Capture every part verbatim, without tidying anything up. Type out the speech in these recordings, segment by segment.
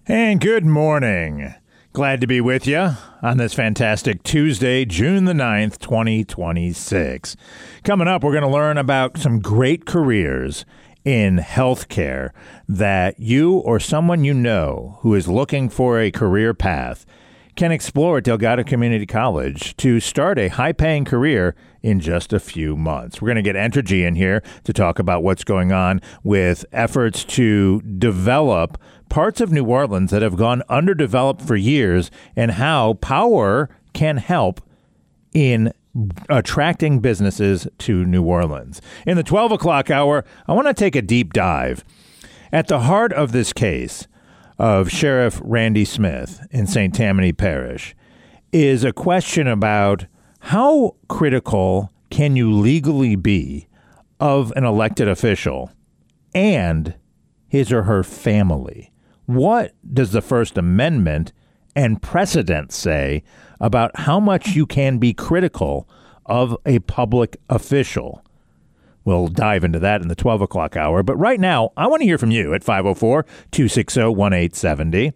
And good morning. Glad to be with you on this fantastic Tuesday, June the ninth, twenty twenty-six. Coming up, we're going to learn about some great careers in healthcare that you or someone you know who is looking for a career path can explore at Delgado Community College to start a high-paying career in just a few months. We're going to get Entergy in here to talk about what's going on with efforts to develop parts of New Orleans that have gone underdeveloped for years and how power can help in attracting businesses to New Orleans. In the twelve o'clock hour, I want to take a deep dive. At the heart of this case of Sheriff Randy Smith in Saint Tammany Parish is a question about how critical can you legally be of an elected official and his or her family? What does the First Amendment and precedent say about how much you can be critical of a public official? We'll dive into that in the twelve o'clock hour. But right now, I want to hear from you at five oh four, two six oh, one eight seven oh.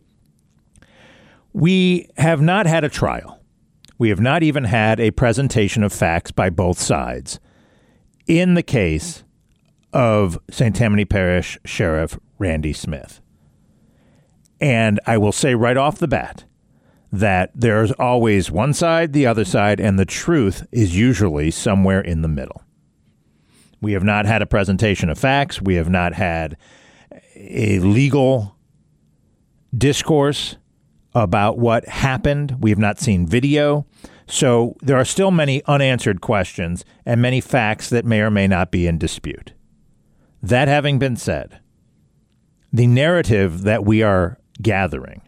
We have not had a trial. We have not even had a presentation of facts by both sides in the case of Saint Tammany Parish Sheriff Randy Smith. And I will say right off the bat that there's always one side, the other side, and the truth is usually somewhere in the middle. We have not had a presentation of facts. We have not had a legal discourse about what happened. We have not seen video. So there are still many unanswered questions and many facts that may or may not be in dispute. That having been said, the narrative that we are gathering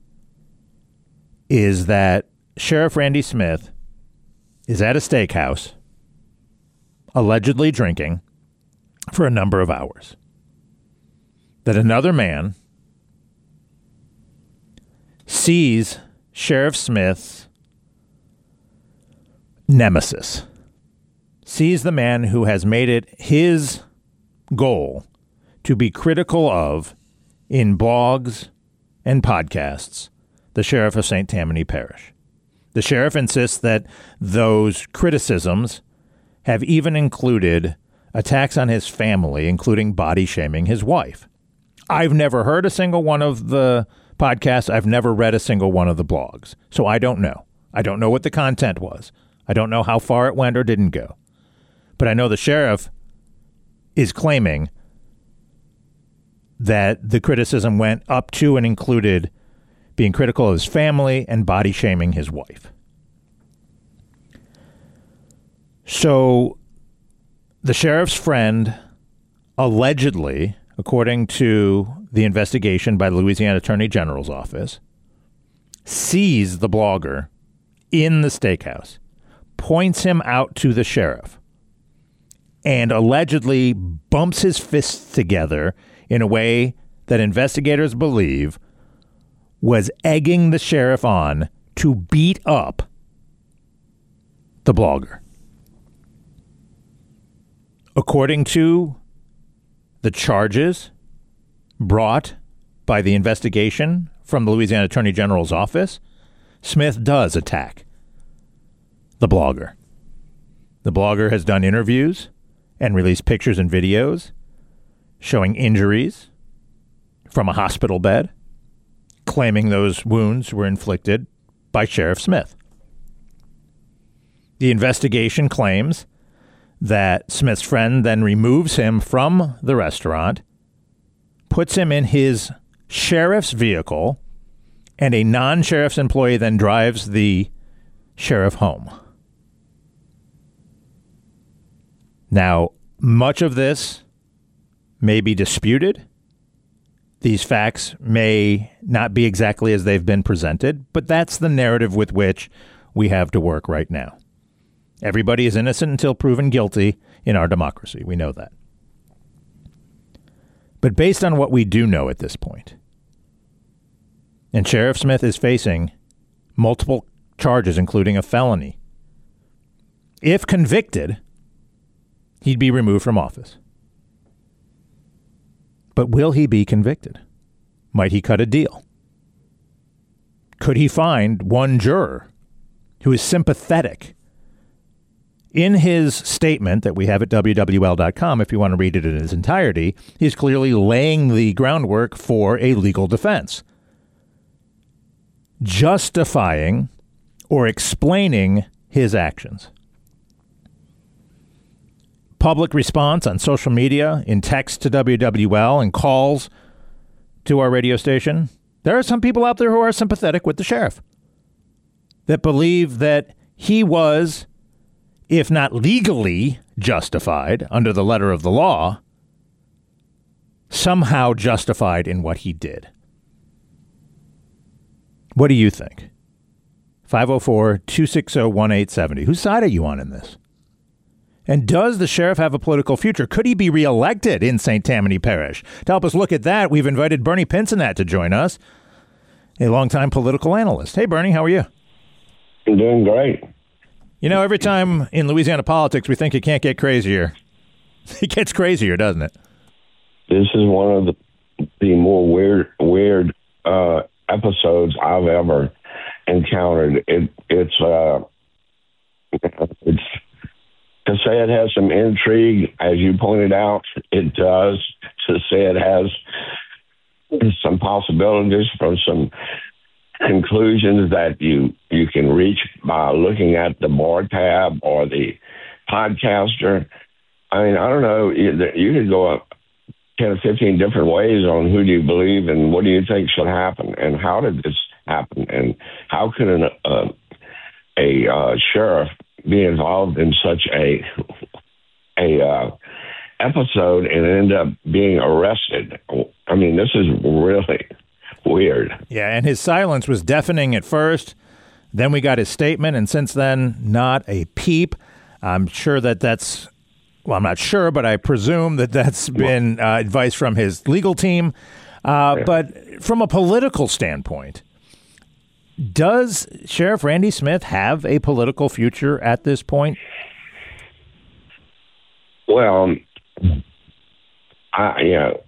is that Sheriff Randy Smith is at a steakhouse allegedly drinking for a number of hours. That another man sees Sheriff Smith's nemesis, sees the man who has made it his goal to be critical of in blogs and podcasts, the Sheriff of Saint Tammany Parish. The sheriff insists that those criticisms have even included attacks on his family, including body shaming his wife. I've never heard a single one of the podcasts. I've never read a single one of the blogs. So I don't know. I don't know what the content was. I don't know how far it went or didn't go. But I know the sheriff is claiming that the criticism went up to and included being critical of his family and body shaming his wife. So the sheriff's friend allegedly, according to the investigation by the Louisiana Attorney General's office, sees the blogger in the steakhouse, points him out to the sheriff, and allegedly bumps his fists together in a way that investigators believe was egging the sheriff on to beat up the blogger. According to the charges brought by the investigation from the Louisiana Attorney General's office, Smith does attack the blogger. The blogger has done interviews and released pictures and videos showing injuries from a hospital bed, claiming those wounds were inflicted by Sheriff Smith. The investigation claims that Smith's friend then removes him from the restaurant, puts him in his sheriff's vehicle, and a non-sheriff's employee then drives the sheriff home. Now, much of this may be disputed. These facts may not be exactly as they've been presented, but that's the narrative with which we have to work right now. Everybody is innocent until proven guilty in our democracy. We know that. But based on what we do know at this point, and Sheriff Smith is facing multiple charges, including a felony, if convicted, he'd be removed from office. But will he be convicted? Might he cut a deal? Could he find one juror who is sympathetic? In his statement that we have at W W L dot com, if you want to read it in its entirety, he's clearly laying the groundwork for a legal defense, justifying or explaining his actions. Public response on social media, in text to W W L, and calls to our radio station. There are some people out there who are sympathetic with the sheriff, that believe that he was, if not legally justified under the letter of the law, somehow justified in what he did. What do you think? five oh four, two six oh, one eight seven oh. Whose side are you on in this? And does the sheriff have a political future? Could he be reelected in Saint Tammany Parish? To help us look at that, we've invited Bernie Pinsonat to join us, a longtime political analyst. Hey, Bernie, how are you? I'm doing great. You know, every time in Louisiana politics, we think it can't get crazier. It gets crazier, doesn't it? This is one of the, the more weird, weird uh, episodes I've ever encountered. It, it's, uh, it's to say it has some intrigue, as you pointed out, it does. To say it has some possibilities from some conclusions that you you can reach by looking at the bar tab or the podcaster. I mean, I don't know. You, you could go up ten or fifteen different ways on who do you believe and what do you think should happen and how did this happen and how could an, uh, a uh, sheriff be involved in such a a uh, episode and end up being arrested. I mean, this is really weird. Yeah, and his silence was deafening at first. Then we got his statement, and since then, not a peep. I'm sure that that's, well, I'm not sure, but I presume that that's been uh, advice from his legal team. Uh, yeah. But from a political standpoint, does Sheriff Randy Smith have a political future at this point? Well, I, you know,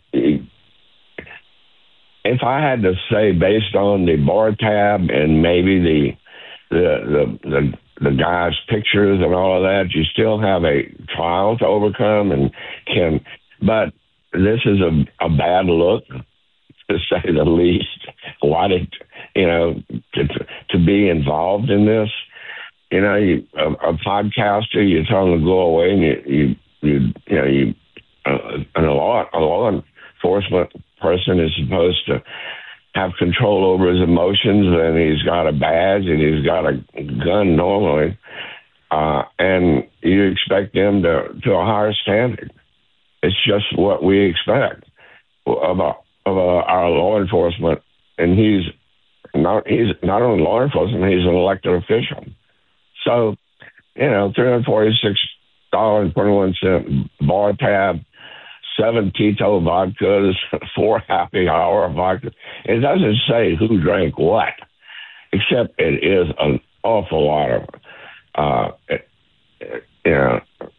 if I had to say, based on the bar tab and maybe the the the the, the guy's pictures and all of that, you still have a trial to overcome and can. But this is a, a bad look, to say the least. Why did you know to to be involved in this? You know, you, a, a podcaster, you tell them to go away, and you you you, you know you. Uh, and a law, a law enforcement person is supposed to have control over his emotions, and he's got a badge and he's got a gun normally, uh, and you expect them to, to a higher standard. It's just what we expect of, a, of a, our law enforcement, and he's not he's not only law enforcement, he's an elected official. So, you know, three hundred forty-six dollars and twenty-one cents bar tab, seven Tito vodkas, four happy hour vodkas. It doesn't say who drank what, except it is an awful lot of, uh, you know.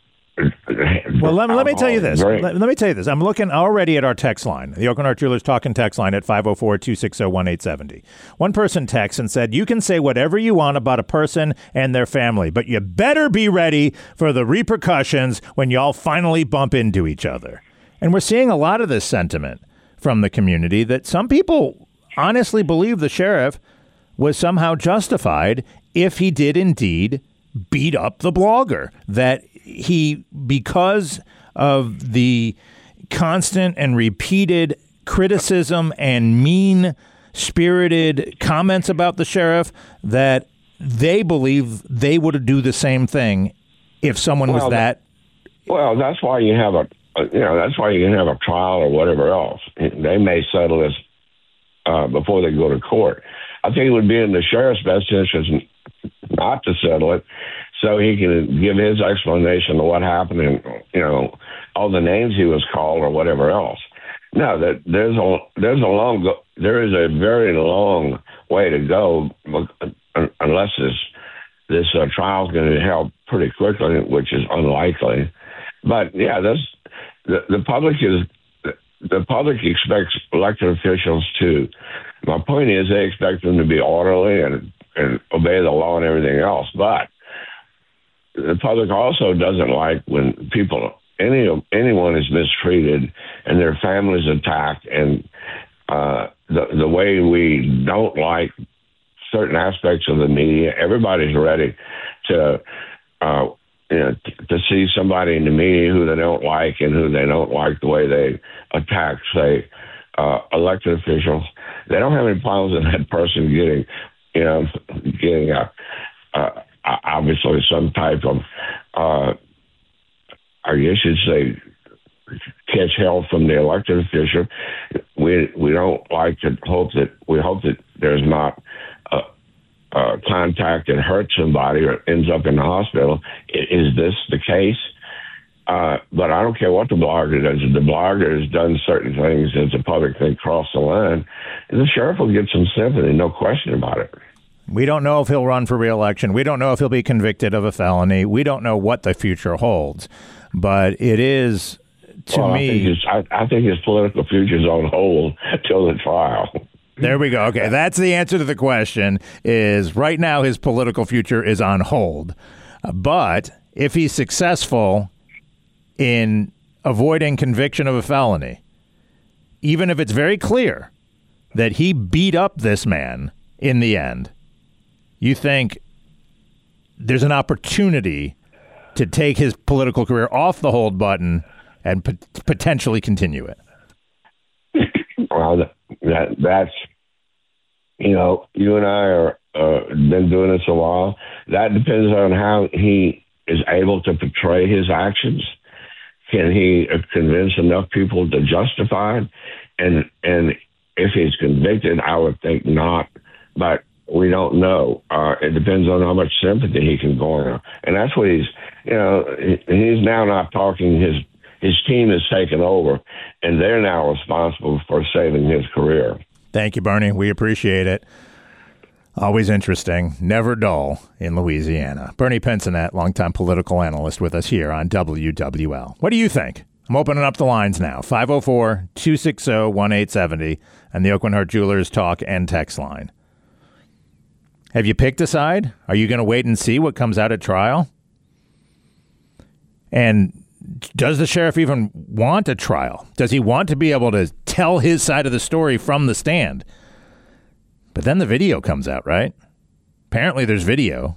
Well, let, let me tell you this. Let, let me tell you this. I'm looking already at our text line, the Oaken Art Jewelers Talking text line at five oh four, two six oh, one eight seven oh. One person texts and said, you can say whatever you want about a person and their family, but you better be ready for the repercussions when y'all finally bump into each other. And we're seeing a lot of this sentiment from the community that some people honestly believe the sheriff was somehow justified if he did indeed beat up the blogger, that he, because of the constant and repeated criticism and mean-spirited comments about the sheriff, that they believe they would do the same thing if someone well, was that. Well, that's why you have a, you know, that's why you can have a trial or whatever else. They may settle this uh, before they go to court. I think it would be in the sheriff's best interest not to settle it, so he can give his explanation of what happened and, you know, all the names he was called or whatever else. No, that there's a there's a long go, there is a very long way to go unless this this uh, trial is going to help pretty quickly, which is unlikely. But yeah, this the, the public is the public expects elected officials to My point is they expect them to be orderly and, and obey the law and everything else. But the public also doesn't like when people, any anyone is mistreated and their families attacked, and uh, the the way we don't like certain aspects of the media. Everybody's ready to, uh, you know, t- to see somebody in the media who they don't like and who they don't like the way they attack, say, uh, elected officials. They don't have any problems with that person getting, you know, getting a, uh, obviously some type of, uh, I guess you'd say, catch hell from the elected official. We we don't like to hope that we hope that there's not a, a contact that hurts somebody or ends up in the hospital. Is this the case? Uh, but I don't care what the blogger does. If the blogger has done certain things that the public think cross the line, the sheriff will get some sympathy, no question about it. We don't know if he'll run for re-election. We don't know if he'll be convicted of a felony. We don't know what the future holds. But it is, to well, me... I think, his, I, I think his political future's on hold till the trial. There we go. Okay, that's the answer to the question, is right now his political future is on hold. Uh, but if he's successful in avoiding conviction of a felony, even if it's very clear that he beat up this man in the end, you think there's an opportunity to take his political career off the hold button and pot- potentially continue it? Well, that that's, you know, you and I are uh, been doing this a while. That depends on how he is able to portray his actions. Can he convince enough people to justify it? And and if he's convicted, I would think not. But we don't know. Uh, it depends on how much sympathy he can garner. And that's what he's, you know, he's now not talking. His his team has taken over, and they're now responsible for saving his career. Thank you, Bernie. We appreciate it. Always interesting, never dull in Louisiana. Bernie Pinsonette, longtime political analyst, with us here on W W L. What do you think? I'm opening up the lines now. five oh four, two six oh, one eight seven oh and the Aucoin Hart Jewelers talk and text line. Have you picked a side? Are you going to wait and see what comes out at trial? And does the sheriff even want a trial? Does he want to be able to tell his side of the story from the stand? But then the video comes out, right? Apparently there's video.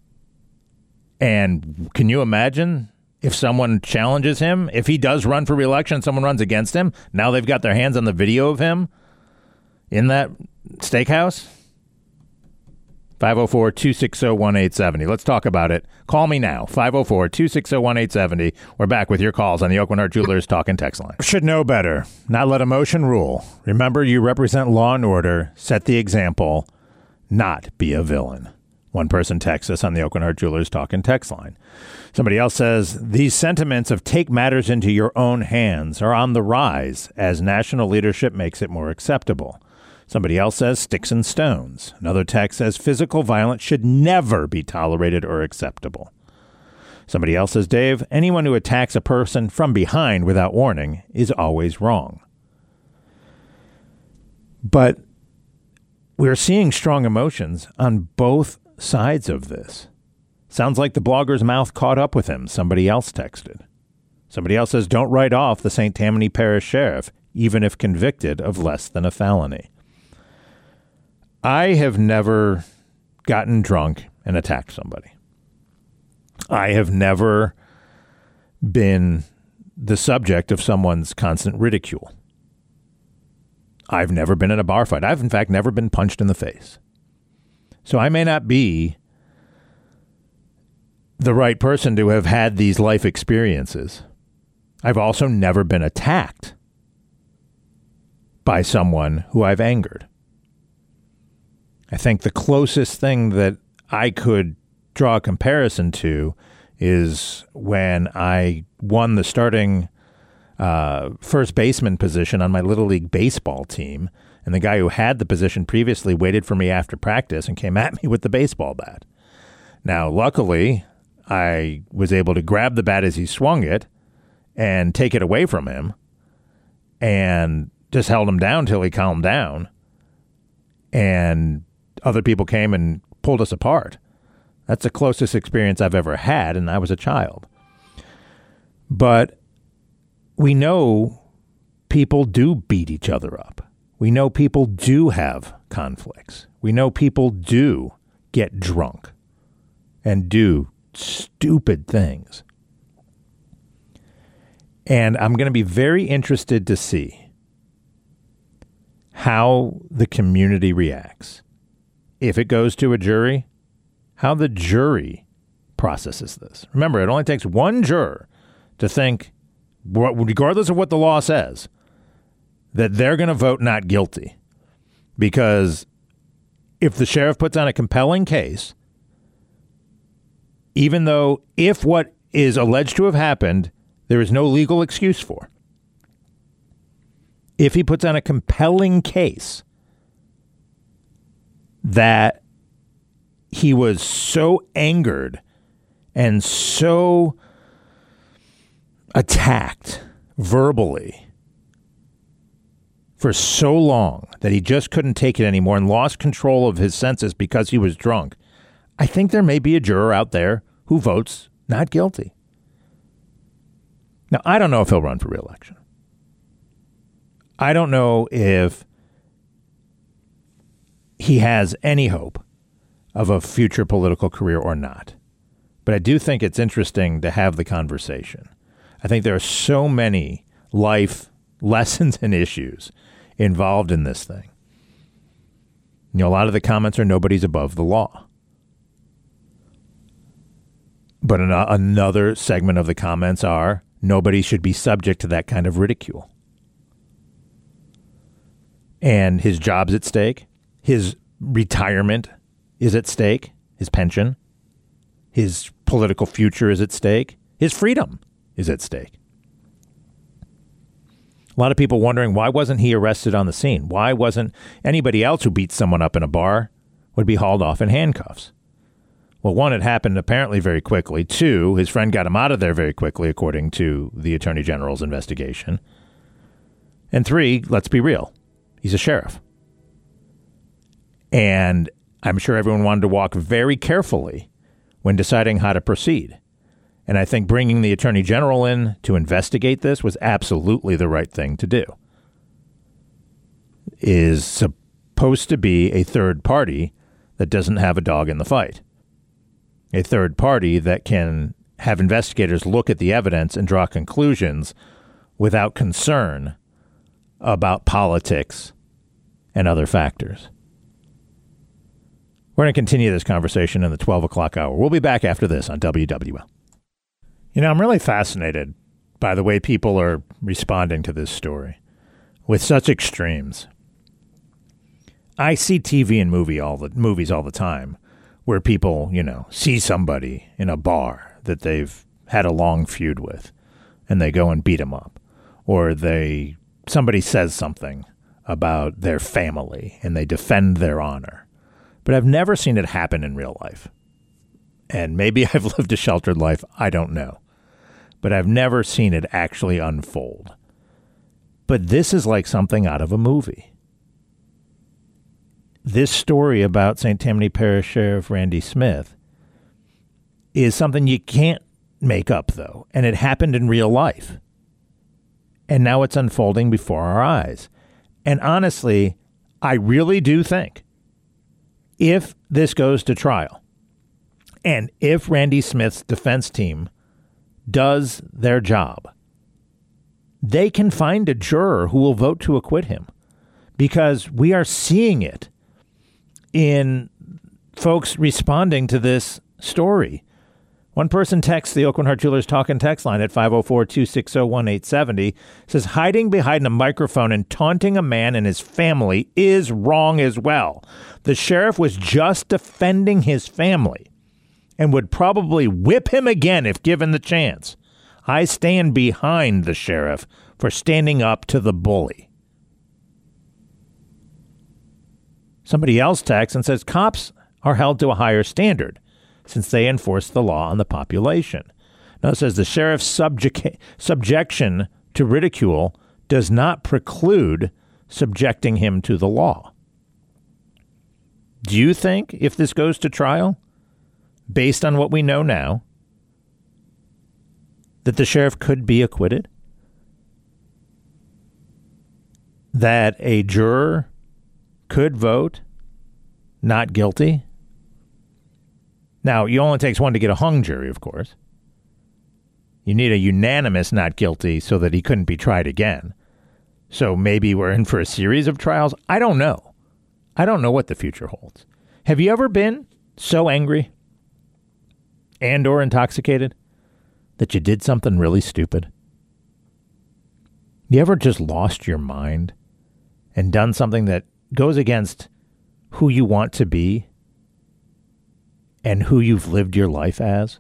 And can you imagine if someone challenges him? If he does run for re-election, someone runs against him, now they've got their hands on the video of him in that steakhouse? five oh four, two six oh, one eight seven oh. Let's talk about it. Call me now, five oh four, two six oh, one eight seven oh. We're back with your calls on the Aucoin Hart Jewelers Talk and Text line. Should know better. Not let emotion rule. Remember, you represent law and order. Set the example. Not be a villain. One person texts us on the Aucoin Hart Jewelers Talk and Text line. Somebody else says, these sentiments of take matters into your own hands are on the rise as national leadership makes it more acceptable. Somebody else says sticks and stones. Another text says physical violence should never be tolerated or acceptable. Somebody else says, Dave, anyone who attacks a person from behind without warning is always wrong. But we're seeing strong emotions on both sides of this. Sounds like the blogger's mouth caught up with him, somebody else texted. Somebody else says, don't write off the Saint Tammany Parish Sheriff, even if convicted of less than a felony. I have never gotten drunk and attacked somebody. I have never been the subject of someone's constant ridicule. I've never been in a bar fight. I've, in fact, never been punched in the face. So I may not be the right person to have had these life experiences. I've also never been attacked by someone who I've angered. I think the closest thing that I could draw a comparison to is when I won the starting uh, first baseman position on my Little League baseball team, and the guy who had the position previously waited for me after practice and came at me with the baseball bat. Now, luckily, I was able to grab the bat as he swung it and take it away from him and just held him down till he calmed down. and other people came and pulled us apart. That's the closest experience I've ever had, and I was a child. But we know people do beat each other up. We know people do have conflicts. We know people do get drunk and do stupid things. And I'm going to be very interested to see how the community reacts. If it goes to a jury, how the jury processes this. Remember, it only takes one juror to think, regardless of what the law says, that they're going to vote not guilty. Because if the sheriff puts on a compelling case, even though if what is alleged to have happened, there is no legal excuse for, if he puts on a compelling case that he was so angered and so attacked verbally for so long that he just couldn't take it anymore and lost control of his senses because he was drunk, I think there may be a juror out there who votes not guilty. Now, I don't know if he'll run for re-election. I don't know if he has any hope of a future political career or not. But I do think it's interesting to have the conversation. I think there are so many life lessons and issues involved in this thing. You know, a lot of the comments are nobody's above the law. But an- another segment of the comments are nobody should be subject to that kind of ridicule. And his job's at stake. His retirement is at stake. His pension. His political future is at stake. His freedom is at stake. A lot of people wondering, why wasn't he arrested on the scene? Why wasn't anybody else who beat someone up in a bar would be hauled off in handcuffs? Well, one, it happened apparently very quickly. Two, his friend got him out of there very quickly, according to the Attorney General's investigation. And three, let's be real. He's a sheriff. And I'm sure everyone wanted to walk very carefully when deciding how to proceed. And I think bringing the Attorney General in to investigate this was absolutely the right thing to do. Is supposed to be a third party that doesn't have a dog in the fight. A third party that can have investigators look at the evidence and draw conclusions without concern about politics and other factors. We're going to continue this conversation in the twelve o'clock hour. We'll be back after this on W W L. You know, I'm really fascinated by the way people are responding to this story with such extremes. I see T V and movie all the movies all the time where people, you know, see somebody in a bar that they've had a long feud with and they go and beat them up, or they somebody says something about their family and they defend their honor. But I've never seen it happen in real life. And maybe I've lived a sheltered life. I don't know. But I've never seen it actually unfold. But this is like something out of a movie. This story about Saint Tammany Parish Sheriff Randy Smith is something you can't make up, though. And it happened in real life. And now it's unfolding before our eyes. And honestly, I really do think if this goes to trial, and if Randy Smith's defense team does their job, they can find a juror who will vote to acquit him, because we are seeing it in folks responding to this story. One person texts the Aucoin Hart Jewelers talk and text line at five oh four, two six oh, one eight seven oh, says hiding behind a microphone and taunting a man and his family is wrong as well. The sheriff was just defending his family and would probably whip him again if given the chance. I stand behind the sheriff for standing up to the bully. Somebody else texts and says cops are held to a higher standard since they enforce the law on the population. Now it says the sheriff's subject, subjection to ridicule does not preclude subjecting him to the law. Do you think if this goes to trial, based on what we know now, that the sheriff could be acquitted? That a juror could vote not guilty? Now, it only takes one to get a hung jury, of course. You need a unanimous not guilty so that he couldn't be tried again. So maybe we're in for a series of trials. I don't know. I don't know what the future holds. Have you ever been so angry and or intoxicated that you did something really stupid? You ever just lost your mind and done something that goes against who you want to be and who you've lived your life as?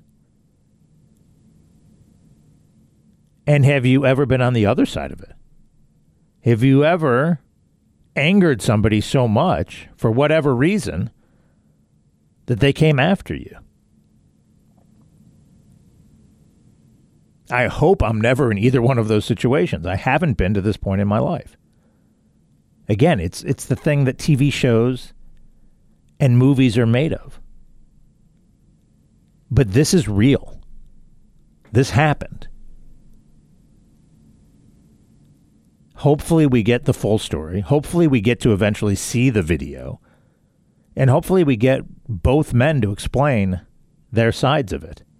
And have you ever been on the other side of it? Have you ever angered somebody so much for whatever reason that they came after you? I hope I'm never in either one of those situations. I haven't been to this point in my life. Again, it's it's the thing that T V shows and movies are made of. But this is real. This happened. Hopefully we get the full story. Hopefully we get to eventually see the video. And hopefully we get both men to explain their sides of it.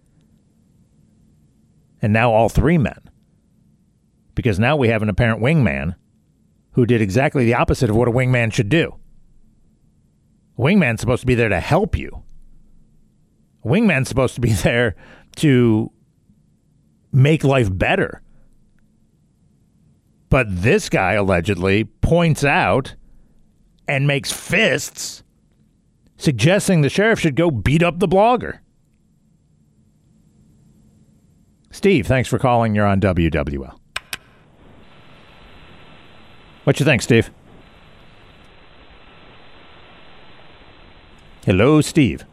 And now all three men. Because now we have an apparent wingman who did exactly the opposite of what a wingman should do. A wingman's supposed to be there to help you. A wingman's supposed to be there to make life better. But this guy allegedly points out and makes fists, suggesting the sheriff should go beat up the blogger. Steve, thanks for calling. You're on W W L. What you think, Steve? Hello, Steve.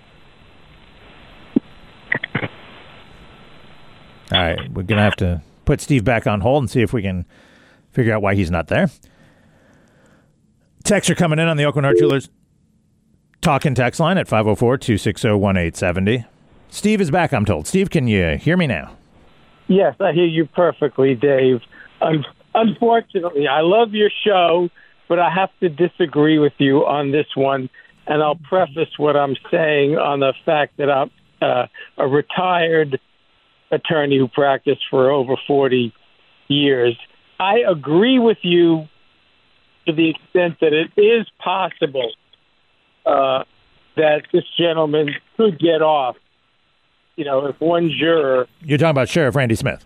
All right, we're going to have to put Steve back on hold and see if we can figure out why he's not there. Texts are coming in on the Oakland Art Jewelers talk and text line at five oh four, two six oh, one eight seven oh. Steve is back, I'm told. Steve, can you hear me now? Yes, I hear you perfectly, Dave. Un- unfortunately, I love your show, but I have to disagree with you on this one, and I'll preface what I'm saying on the fact that I'm uh, a retired attorney who practiced for over forty years. I agree with you to the extent that it is possible uh, that this gentleman could get off. You know, if one juror... You're talking about Sheriff Randy Smith.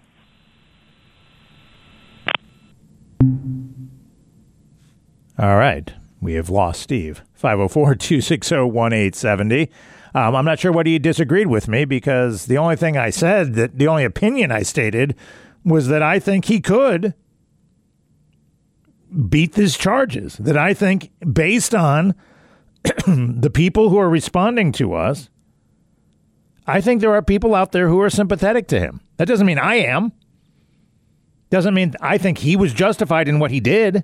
All right. We have lost Steve. five oh four, two six oh, one eight seven oh. Um, I'm not sure what he disagreed with me, because the only thing I said, that the only opinion I stated, was that I think he could beat these charges. That I think, based on the people who are responding to us, I think there are people out there who are sympathetic to him. That doesn't mean I am. Doesn't mean I think he was justified in what he did.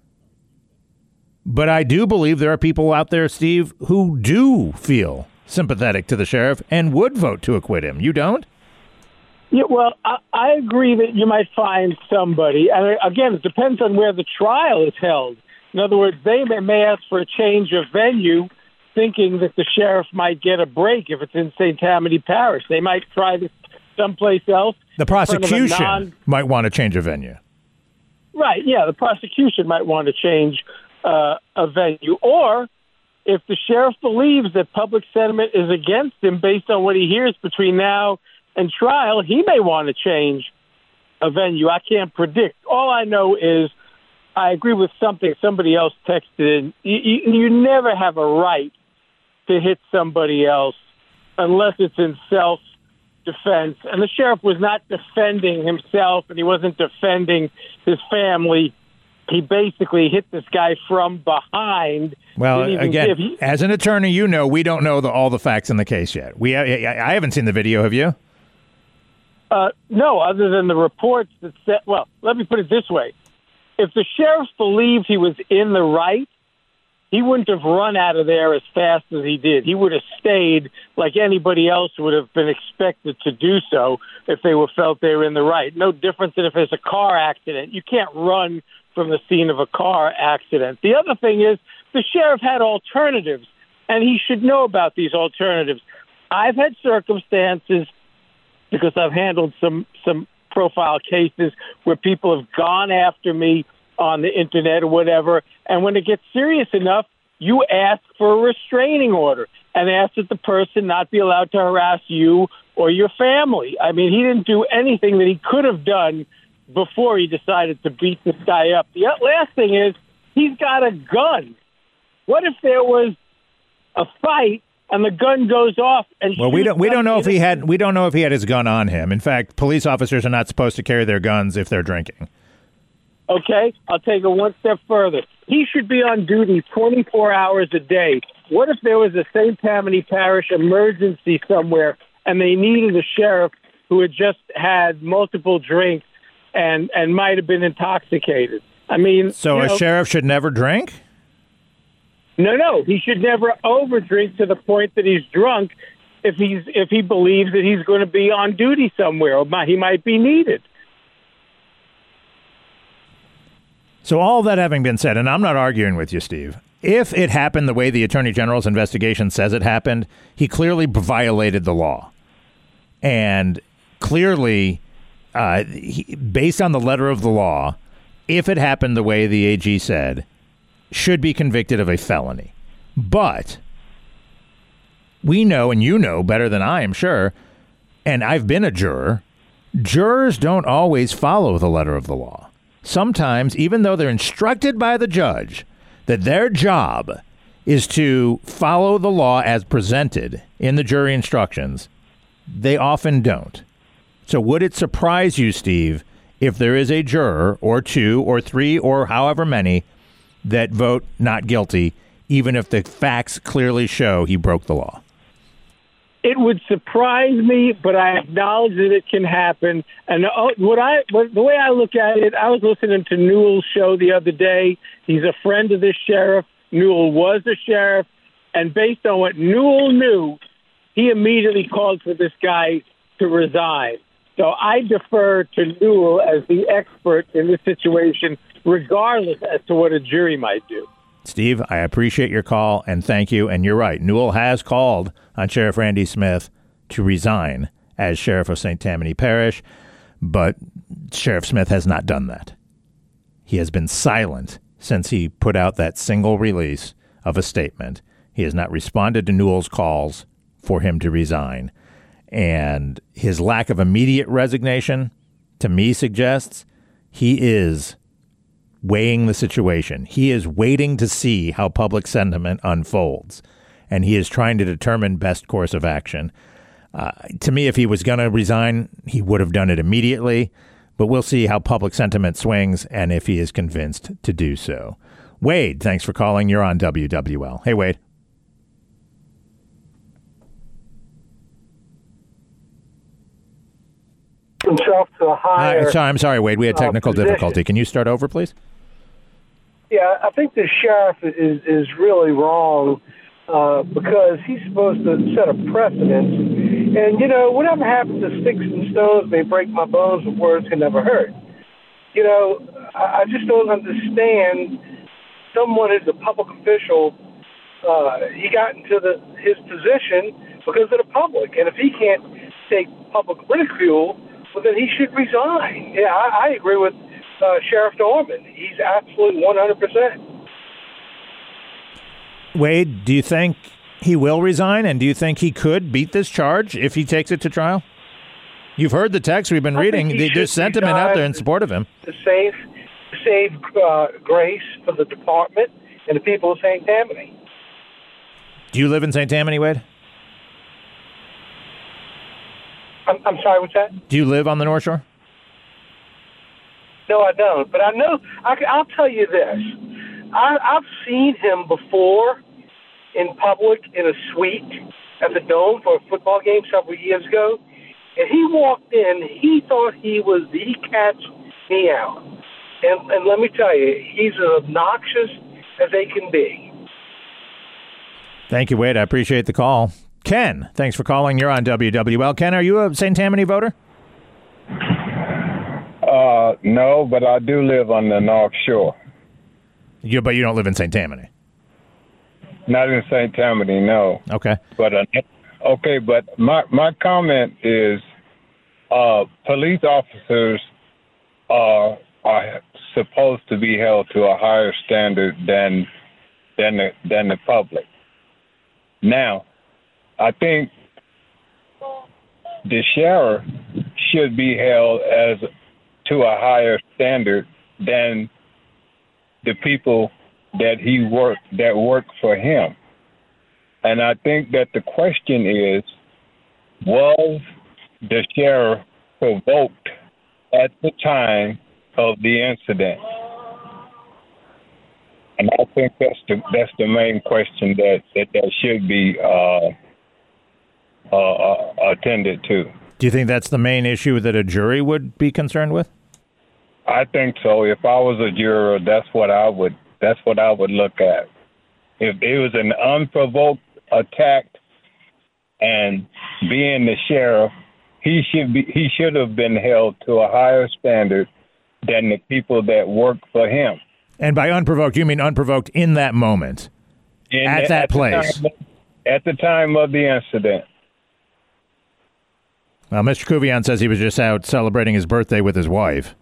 But I do believe there are people out there, Steve, who do feel sympathetic to the sheriff and would vote to acquit him. You don't? Yeah, well, I, I agree that you might find somebody. And again, it depends on where the trial is held. In other words, they may, may ask for a change of venue, thinking that the sheriff might get a break if it's in Saint Tammany Parish. They might try this someplace else. The prosecution non- might want to change a venue. Right, yeah, the prosecution might want to change uh, a venue. Or if the sheriff believes that public sentiment is against him based on what he hears between now and trial, he may want to change a venue. I can't predict. All I know is I agree with something somebody else texted in. You, you, you never have a right to hit somebody else unless it's in self-defense. And the sheriff was not defending himself, and he wasn't defending his family. He basically hit this guy from behind. Well, again, he, as an attorney, you know we don't know the, all the facts in the case yet. We I, I haven't seen the video. Have you? Uh, no, other than the reports that said, well, let me put it this way. If the sheriff believed he was in the right, he wouldn't have run out of there as fast as he did. He would have stayed like anybody else would have been expected to do so if they were felt they were in the right. No difference than if there's a car accident. You can't run from the scene of a car accident. The other thing is the sheriff had alternatives, and he should know about these alternatives. I've had circumstances, because I've handled some, some profile cases where people have gone after me on the internet or whatever, and when it gets serious enough, you ask for a restraining order and ask that the person not be allowed to harass you or your family. I mean, he didn't do anything that he could have done before he decided to beat this guy up. The last thing is, he's got a gun. What if there was a fight and the gun goes off? And well, we don't we don't know if he had we don't know if he had his gun on him. In fact, police officers are not supposed to carry their guns if they're drinking. Okay, I'll take it one step further. He should be on duty twenty-four hours a day. What if there was a Saint Tammany Parish emergency somewhere and they needed a sheriff who had just had multiple drinks and, and might have been intoxicated? I mean, so a know, sheriff should never drink? No, no, he should never overdrink to the point that he's drunk if he's if he believes that he's going to be on duty somewhere or he might be needed. So all that having been said, and I'm not arguing with you, Steve, if it happened the way the Attorney General's investigation says it happened, he clearly violated the law. And clearly, uh, he, based on the letter of the law, if it happened the way the A G said, should be convicted of a felony. But we know, and you know better than I am sure, and I've been a juror, jurors don't always follow the letter of the law. Sometimes, even though they're instructed by the judge that their job is to follow the law as presented in the jury instructions, they often don't. So would it surprise you, Steve, if there is a juror or two or three or however many that vote not guilty, even if the facts clearly show he broke the law? It would surprise me, but I acknowledge that it can happen. And what I, what, the way I look at it, I was listening to Newell's show the other day. He's a friend of this sheriff. Newell was a sheriff. And based on what Newell knew, he immediately called for this guy to resign. So I defer to Newell as the expert in this situation, regardless as to what a jury might do. Steve, I appreciate your call, and thank you. And you're right. Newell has called on Sheriff Randy Smith to resign as Sheriff of Saint Tammany Parish, but Sheriff Smith has not done that. He has been silent since he put out that single release of a statement. He has not responded to Newell's calls for him to resign. And his lack of immediate resignation, to me, suggests he is weighing the situation. He is waiting to see how public sentiment unfolds, and he is trying to determine best course of action. Uh, to me, if he was going to resign, he would have done it immediately, but we'll see how public sentiment swings and if he is convinced to do so. Wade, thanks for calling. You're on W W L. Hey, Wade. Himself to a higher. Uh, sorry, I'm sorry, Wade. We had technical uh, difficulty. Can you start over, please? Yeah, I think the sheriff is is really wrong uh, because he's supposed to set a precedent. And, you know, whatever happens to sticks and stones may break my bones, but words can never hurt. You know, I, I just don't understand someone who's a public official. Uh, he got into the his position because of the public. And if he can't take public ridicule, well, then he should resign. Yeah, I, I agree with uh, Sheriff Norman. He's absolutely one hundred percent. Wade, do you think he will resign, and do you think he could beat this charge if he takes it to trial? You've heard the text we've been I reading. There's sentiment out there in support of him. To save, to save uh, grace for the department and the people of Saint Tammany. Do you live in Saint Tammany, Wade? I'm, I'm sorry, what's that? Do you live on the North Shore? No, I don't. But I know, I, I'll tell you this. I, I've seen him before in public in a suite at the Dome for a football game several years ago. And he walked in, he thought he was the cat's meow. And, and let me tell you, he's as obnoxious as they can be. Thank you, Wade. I appreciate the call. Ken, thanks for calling. You're on W W L. Ken, are you a Saint Tammany voter? Uh, no, but I do live on the North Shore. You, but you don't live in Saint Tammany? Not in Saint Tammany, no. Okay. But uh, okay, but my my comment is, uh, police officers are are supposed to be held to a higher standard than than the, than the public. Now, I think the sheriff should be held as to a higher standard than the people that he work that work for him. And I think that the question is, was the sheriff provoked at the time of the incident? And I think that's the that's the main question that that, that should be uh, uh, uh, attended to. Do you think that's the main issue that a jury would be concerned with? I think so. If I was a juror, that's what I would that's what I would look at. If it was an unprovoked attack, and being the sheriff, he should be he should have been held to a higher standard than the people that work for him. And by unprovoked, you mean unprovoked in that moment, in at the, that at place? The time, at the time of the incident. Well, Mister Kuvian says he was just out celebrating his birthday with his wife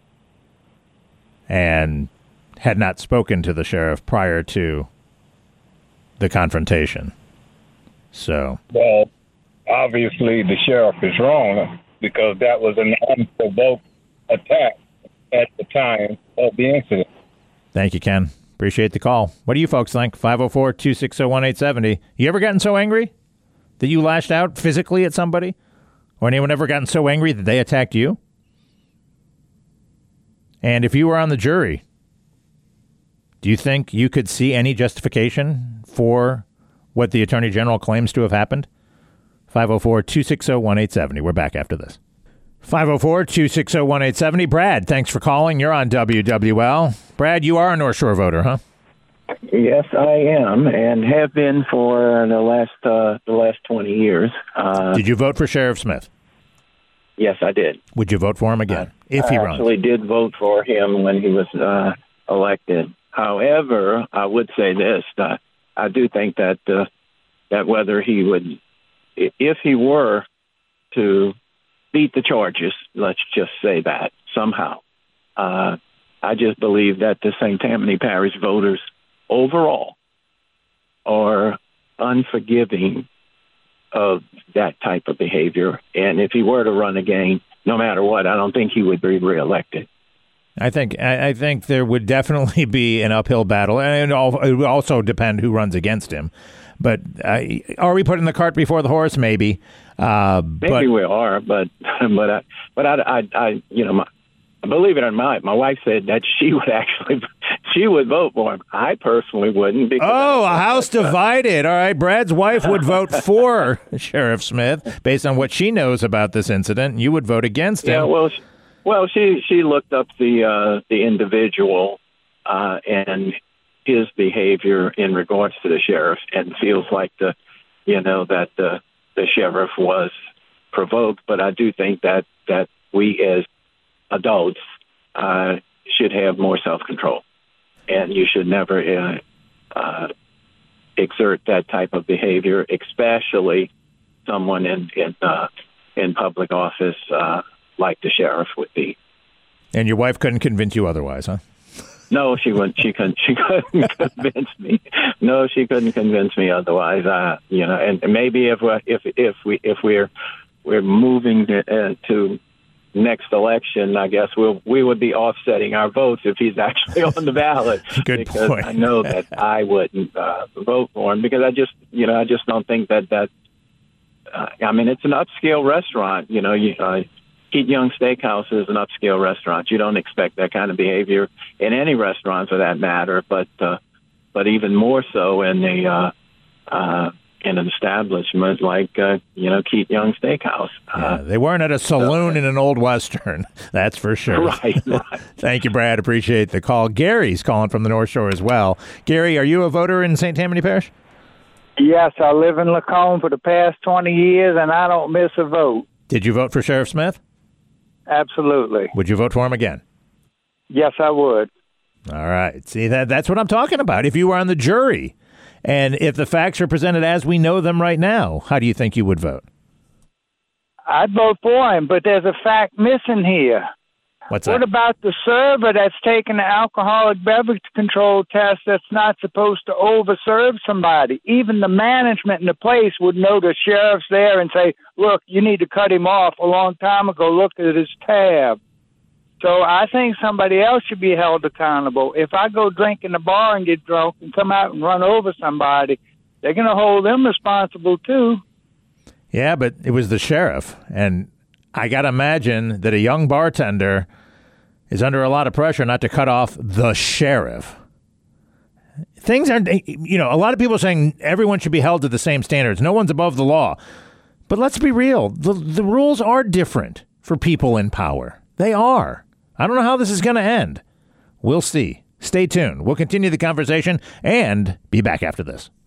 and had not spoken to the sheriff prior to the confrontation. So, well, obviously the sheriff is wrong because that was an unprovoked attack at the time of the incident. Thank you, Ken. Appreciate the call. What do you folks think? five oh four, two six oh, one eight seven oh. You ever gotten so angry that you lashed out physically at somebody? Or anyone ever gotten so angry that they attacked you? And if you were on the jury, do you think you could see any justification for what the Attorney General claims to have happened? five oh four, two six oh, one eight seven oh. We're back after this. five oh four, two six oh, one eight seven oh. Brad, thanks for calling. You're on W W L. Brad, you are a North Shore voter, huh? Yes, I am, and have been for the last uh, the last twenty years. Uh, did you vote for Sheriff Smith? Yes, I did. Would you vote for him again if he I runs? I actually did vote for him when he was uh, elected. However, I would say this: that I do think that uh, that whether he would, if he were to beat the charges, let's just say that somehow, uh, I just believe that the Saint Tammany Parish voters overall are unforgiving of that type of behavior. And if he were to run again, no matter what, I don't think he would be reelected. I think I think there would definitely be an uphill battle, and it would also depend who runs against him. But uh, are we putting the cart before the horse? Maybe. Uh, Maybe but, we are, but but I, but I, I, I you know, my, believe it or not, my wife said that she would actually she would vote for him. I personally wouldn't. Because oh, a house divided. All right, Brad's wife would vote for Sheriff Smith based on what she knows about this incident. You would vote against him. Yeah, well, she, well, she she looked up the uh, the individual uh, and his behavior in regards to the sheriff, and feels like the you know that the the sheriff was provoked. But I do think that that we as adults uh, should have more self-control, and you should never uh, uh, exert that type of behavior, especially someone in in, uh, in public office uh, like the sheriff would be. And your wife couldn't convince you otherwise, huh? No, she wouldn't. She couldn't. She couldn't convince me. No, she couldn't convince me otherwise. Uh, you know, and maybe if we, if if we if we're we're moving to, uh, to next election, I guess we'll we would be offsetting our votes if he's actually on the ballot. Good because point. I know that I wouldn't uh, vote for him because I just you know I just don't think that that. Uh, I mean, it's an upscale restaurant. You know, you. Uh, Keat Young Steakhouse is an upscale restaurant. You don't expect that kind of behavior in any restaurant, for that matter. But uh, but even more so in the uh, uh, in an establishment like uh, you know Keat Young Steakhouse. Uh, yeah, they weren't at a saloon so, in an old Western. That's for sure. Right. right. Thank you, Brad. Appreciate the call. Gary's calling from the North Shore as well. Gary, are you a voter in Saint Tammany Parish? Yes, I live in Lacombe for the past twenty years, and I don't miss a vote. Did you vote for Sheriff Smith? Absolutely. Would you vote for him again? Yes, I would. All right. See, that that's what I'm talking about. If you were on the jury, and if the facts are presented as we know them right now, how do you think you would vote? I'd vote for him, but there's a fact missing here. What's that? What about the server that's taking the alcoholic beverage control test that's not supposed to overserve somebody? Even the management in the place would know the sheriff's there and say, look, you need to cut him off a long time ago. Look at his tab. So I think somebody else should be held accountable. If I go drink in the bar and get drunk and come out and run over somebody, they're going to hold them responsible too. Yeah, but it was the sheriff, and I got to imagine that a young bartender is under a lot of pressure not to cut off the sheriff. Things aren't, you know, a lot of people are saying everyone should be held to the same standards. No one's above the law. But let's be real. The, the rules are different for people in power. They are. I don't know how this is going to end. We'll see. Stay tuned. We'll continue the conversation and be back after this.